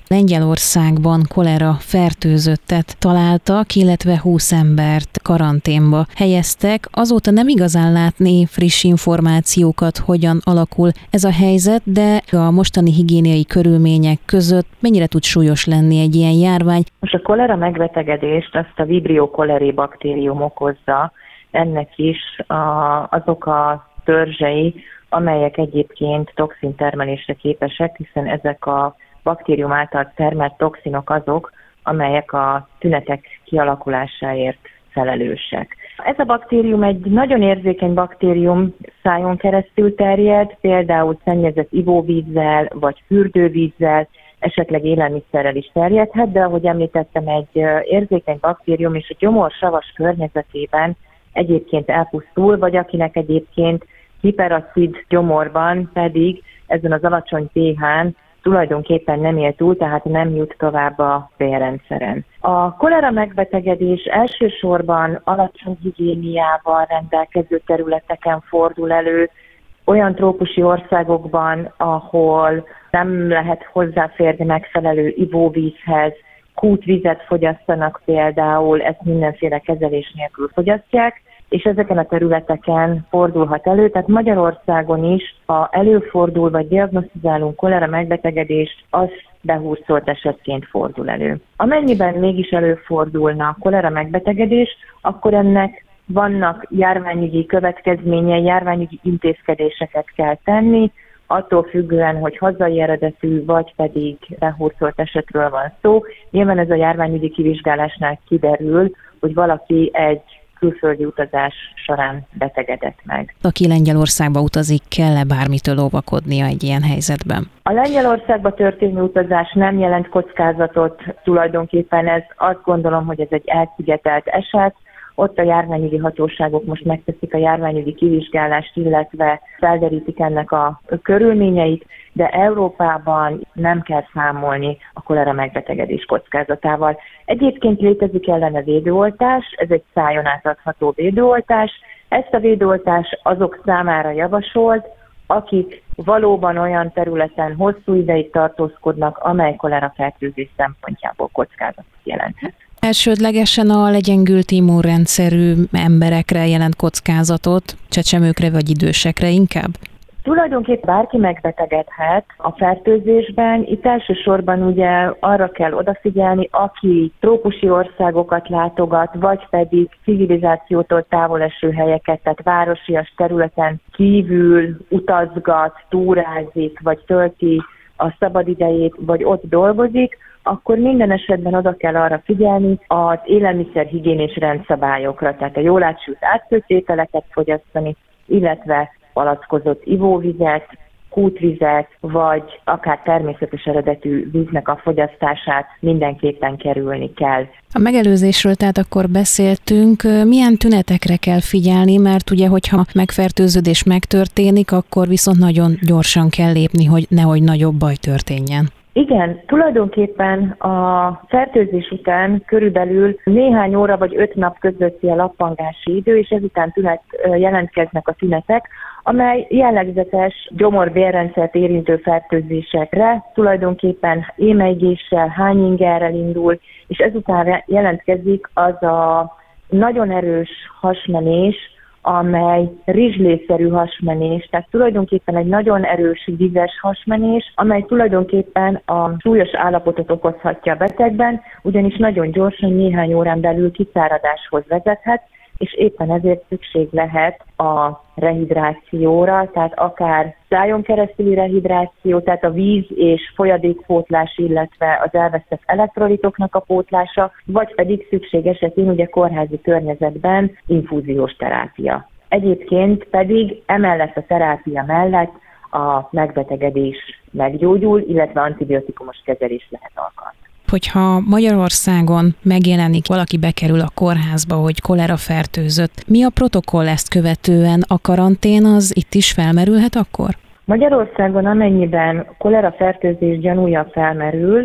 Lengyelországban kolera fertőzöttet találtak, illetve 20 embert karanténba helyeztek. Azóta nem igazán látni friss információkat, hogyan alakul ez a helyzet, de a mostani higiéniai körülmények között mennyire tud súlyos lenni egy ilyen járvány? Most a kolera megbetegedést azt a Vibrio cholerae baktérium okozza, ennek is azok a törzsei, amelyek egyébként toxintermelésre képesek, hiszen ezek a baktérium által termelt toxinok azok, amelyek a tünetek kialakulásáért felelősek. Ez a baktérium egy nagyon érzékeny baktérium, szájon keresztül terjed, például szennyezett ivóvízzel vagy fürdővízzel, esetleg élelmiszerrel is terjedhet, de ahogy említettem, egy érzékeny baktérium és a gyomor savas környezetében egyébként elpusztul, vagy akinek egyébként hiperacid gyomorban pedig ezen az alacsony pH-n tulajdonképpen nem él túl, tehát nem jut tovább a bélrendszeren. A kolera megbetegedés elsősorban alacsony higiéniával rendelkező területeken fordul elő, olyan trópusi országokban, ahol nem lehet hozzáférni megfelelő ivóvízhez, kútvizet fogyasztanak például, ezt mindenféle kezelés nélkül fogyasztják, és ezeken a területeken fordulhat elő, tehát Magyarországon is, ha előfordul vagy diagnosztizálunk kolera megbetegedést, az behurcolt esetként fordul elő. Amennyiben mégis előfordulna kolera megbetegedés, akkor ennek vannak járványügyi következményei, járványügyi intézkedéseket kell tenni, attól függően, hogy hazai eredetű, vagy pedig behurcolt esetről van szó. Nyilván ez a járványügyi kivizsgálásnál kiderül, hogy valaki egy külföldi utazás során betegedett meg. Aki Lengyelországba utazik, kell-e bármitől óvakodnia egy ilyen helyzetben? A Lengyelországba történő utazás nem jelent kockázatot, tulajdonképpen azt gondolom, hogy ez egy elszigetelt eset. Ott a járványügyi hatóságok most megteszik a járványügyi kivizsgálást, illetve felderítik ennek a körülményeit, de Európában nem kell számolni a kolera megbetegedés kockázatával. Egyébként létezik ellene védőoltás, ez egy szájon átadható védőoltás. Ezt a védőoltás azok számára javasolt, akik valóban olyan területen hosszú ideig tartózkodnak, amely kolera fertőzés szempontjából kockázatot jelenthet. Elsődlegesen a legyengült immunrendszerű emberekre jelent kockázatot, csecsemőkre vagy idősekre inkább? Tulajdonképpen bárki megbetegedhet a fertőzésben. Itt elsősorban ugye arra kell odafigyelni, aki trópusi országokat látogat, vagy pedig civilizációtól távol eső helyeket, tehát városias területen kívül utazgat, túrázik, vagy tölti a szabadidejét, vagy ott dolgozik, akkor minden esetben oda kell arra figyelni az élelmiszer-higiénés rendszabályokra, tehát a jól átsült átszőtt ételeket fogyasztani, illetve palackozott ivóvizet, kútvizet, vagy akár természetes eredetű víznek a fogyasztását mindenképpen kerülni kell. A megelőzésről tehát akkor beszéltünk. Milyen tünetekre kell figyelni, mert ugye, hogyha megfertőződés megtörténik, akkor viszont nagyon gyorsan kell lépni, hogy nehogy nagyobb baj történjen. Igen, tulajdonképpen a fertőzés után körülbelül néhány óra vagy 5 nap közötti a lappangási idő, és ezután jelentkeznek a tünetek, amely jellegzetes gyomor-bélrendszert érintő fertőzésekre tulajdonképpen émeigéssel, hányingerrel indul, és ezután jelentkezik az a nagyon erős hasmenés, amely rizslészerű hasmenés, tehát tulajdonképpen egy nagyon erős vizes hasmenés, amely tulajdonképpen a súlyos állapotot okozhatja a betegben, ugyanis nagyon gyorsan, néhány órán belül kiszáradáshoz vezethet, és éppen ezért szükség lehet a rehidrációra, tehát akár szájon keresztüli rehidráció, tehát a víz és folyadékpótlás, illetve az elvesztett elektrolitoknak a pótlása, vagy pedig szükség esetén ugye kórházi környezetben infúziós terápia. Egyébként pedig emellett a terápia mellett a megbetegedés meggyógyul, illetve antibiotikumos kezelés lehet alkalmazni. Hogyha Magyarországon megjelenik, valaki bekerül a kórházba, hogy kolera fertőzött, mi a protokoll ezt követően? A karantén az itt is felmerülhet akkor? Magyarországon amennyiben kolera fertőzés gyanúja felmerül,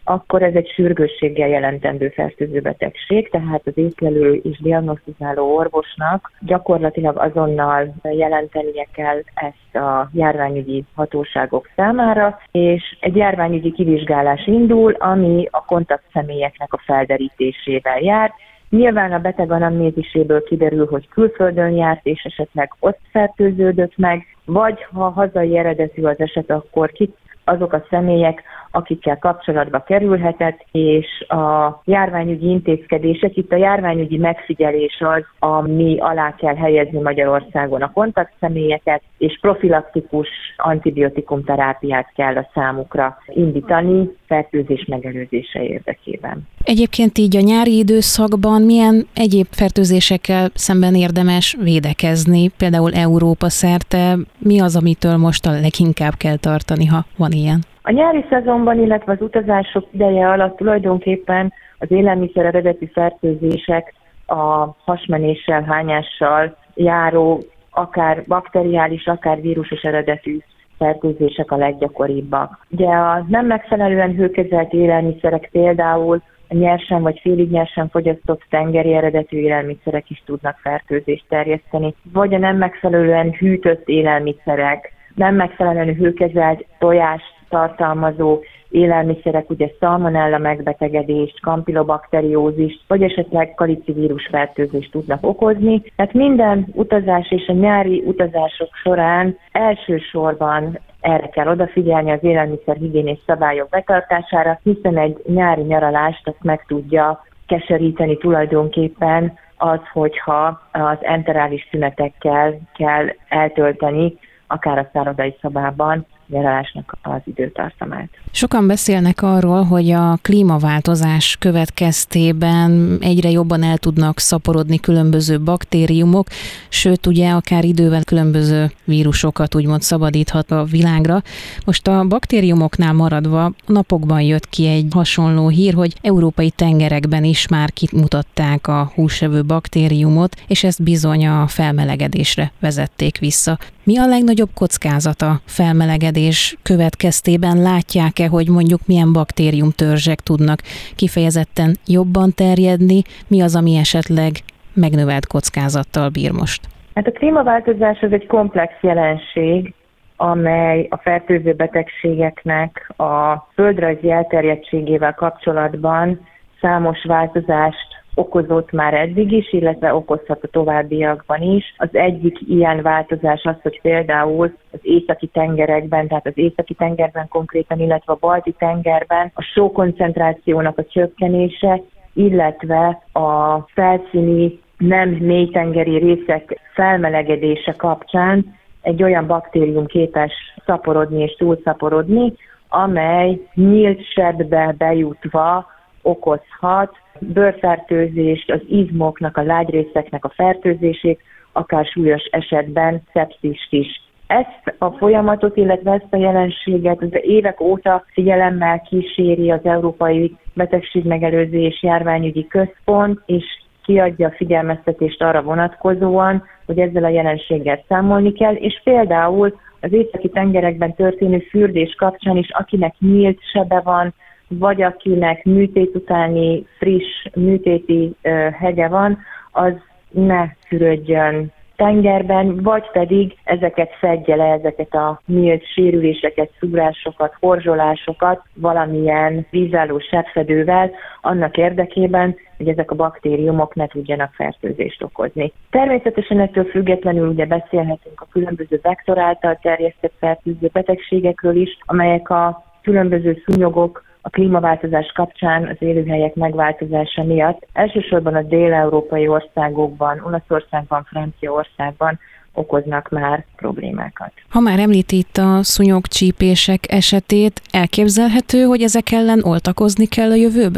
akkor ez egy sürgősséggel jelentendő fertőző betegség, tehát az észlelő és diagnosztizáló orvosnak gyakorlatilag azonnal jelentenie kell ezt a járványügyi hatóságok számára, és egy járványügyi kivizsgálás indul, ami a kontaktszemélyeknek a felderítésével jár. Nyilván a beteg anamnéziséből kiderül, hogy külföldön járt, és esetleg ott fertőződött meg, vagy ha hazai eredetű az eset, akkor kik azok a személyek, akikkel kapcsolatba kerülhetett, és a járványügyi intézkedések, itt a járványügyi megfigyelés az, ami alá kell helyezni Magyarországon a kontaktszemélyeket, és profilaktikus antibiotikum terápiát kell a számukra indítani fertőzés megelőzése érdekében. Egyébként így a nyári időszakban milyen egyéb fertőzésekkel szemben érdemes védekezni, például Európa szerte? Mi az, amitől most a leginkább kell tartani, ha van ilyen? A nyári szezonban, illetve az utazások ideje alatt tulajdonképpen az élelmiszer eredetű fertőzések a hasmenéssel, hányással járó, akár bakteriális, akár vírusos eredetű fertőzések a leggyakoribbak. Ugye a nem megfelelően hőkezelt élelmiszerek, például a nyersen vagy félig nyersen fogyasztott tengeri eredetű élelmiszerek is tudnak fertőzést terjeszteni, vagy a nem megfelelően hűtött élelmiszerek, nem megfelelően hőkezelt tojást tartalmazó élelmiszerek, ugye szalmonella megbetegedést, kampilobakteriózist, vagy esetleg kalicivírus fertőzést tudnak okozni. Tehát minden utazás és a nyári utazások során elsősorban erre kell odafigyelni, az élelmiszer higiénés szabályok betartására, hiszen egy nyári nyaralást azt meg tudja keseríteni tulajdonképpen az, hogyha az enterális szünetekkel kell eltölteni, akár a szállodai szobában nyaralásnak az időtartamát. Sokan beszélnek arról, hogy a klímaváltozás következtében egyre jobban el tudnak szaporodni különböző baktériumok, sőt ugye akár idővel különböző vírusokat úgymond szabadíthat a világra. Most a baktériumoknál maradva napokban jött ki egy hasonló hír, hogy európai tengerekben is már kimutatták a húsevő baktériumot, és ezt bizony a felmelegedésre vezették vissza. Mi a legnagyobb kockázat a felmelegedés következtében? Látják-e, hogy mondjuk milyen baktériumtörzsek tudnak kifejezetten jobban terjedni? Mi az, ami esetleg megnövelt kockázattal bír most? Hát a klímaváltozás az egy komplex jelenség, amely a fertőző betegségeknek a földrajzi elterjedtségével kapcsolatban számos változást okozott már eddig is, illetve okozhat a továbbiakban is. Az egyik ilyen változás az, hogy például az északi tengerekben, tehát az északi tengerben konkrétan, illetve a balti tengerben a sókoncentrációnak a csökkenése, illetve a felszíni nem mélytengeri részek felmelegedése kapcsán egy olyan baktérium képes szaporodni és túlszaporodni, amely nyílt sebbe bejutva okozhat bőrfertőzést, az izmoknak, a lágyrészeknek a fertőzését, akár súlyos esetben szepszist is. Ezt a folyamatot, illetve ezt a jelenséget az évek óta figyelemmel kíséri az Európai Betegségmegelőzés Járványügyi Központ, és kiadja a figyelmeztetést arra vonatkozóan, hogy ezzel a jelenséggel számolni kell, és például az északi tengerekben történő fürdés kapcsán is, akinek nyílt sebe van, vagy akinek műtét utáni friss műtéti hegye van, az ne fürödjön tengerben, vagy pedig ezeket fedje le, ezeket a nyílt sérüléseket, szúrásokat, horzsolásokat valamilyen vízálló sebfedővel, annak érdekében, hogy ezek a baktériumok ne tudjanak fertőzést okozni. Természetesen ettől függetlenül ugye beszélhetünk a különböző vektor által terjesztett fertőző betegségekről is, amelyek a különböző szúnyogok a klímaváltozás kapcsán az élőhelyek megváltozása miatt elsősorban a dél-európai országokban, Olaszországban, Franciaországban okoznak már problémákat. Ha már említi itt a szúnyogcsípések esetét, elképzelhető, hogy ezek ellen oltakozni kell a jövőben?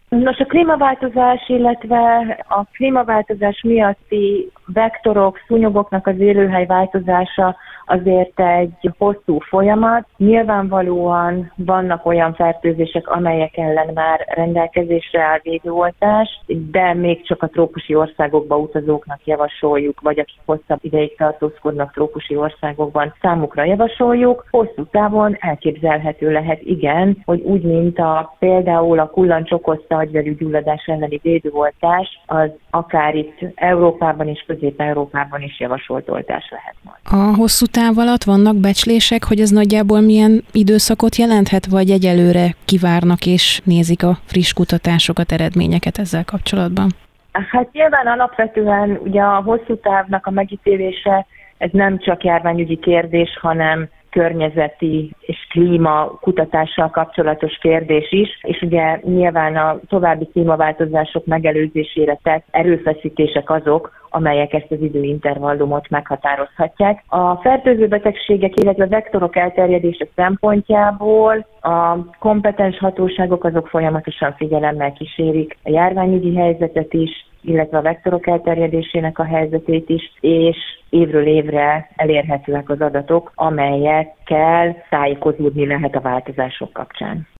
Nos, a klímaváltozás, illetve a klímaváltozás miatti vektorok, szúnyogoknak az élőhely változása azért egy hosszú folyamat. Nyilvánvalóan vannak olyan fertőzések, amelyek ellen már rendelkezésre áll védőoltás, de még csak a trópusi országokba utazóknak javasoljuk, vagy akik hosszabb ideig tartózkodnak trópusi országokban, számukra javasoljuk. Hosszú távon elképzelhető lehet, igen, hogy úgy, mint például a kullancs okozta agyvelű gyulladás elleni védőoltás, az akár itt Európában és Közép-Európában is javasolt oltás lehet majd. A hosszú táv alatt vannak becslések, hogy ez nagyjából milyen időszakot jelenthet, vagy egyelőre kivárnak és nézik a friss kutatásokat, eredményeket ezzel kapcsolatban? Hát nyilván alapvetően ugye a hosszú távnak a megítélése, ez nem csak járványügyi kérdés, hanem környezeti és klímakutatással kapcsolatos kérdés is, és ugye nyilván a további klímaváltozások megelőzésére tett erőfeszítések azok, amelyek ezt az időintervallumot meghatározhatják. A fertőző betegségek, illetve vektorok elterjedése szempontjából a kompetens hatóságok azok folyamatosan figyelemmel kísérik a járványügyi helyzetet is, illetve a vektorok elterjedésének a helyzetét is, és évről évre elérhetőek az adatok, amelyekkel tájékozódni lehet a változások kapcsán.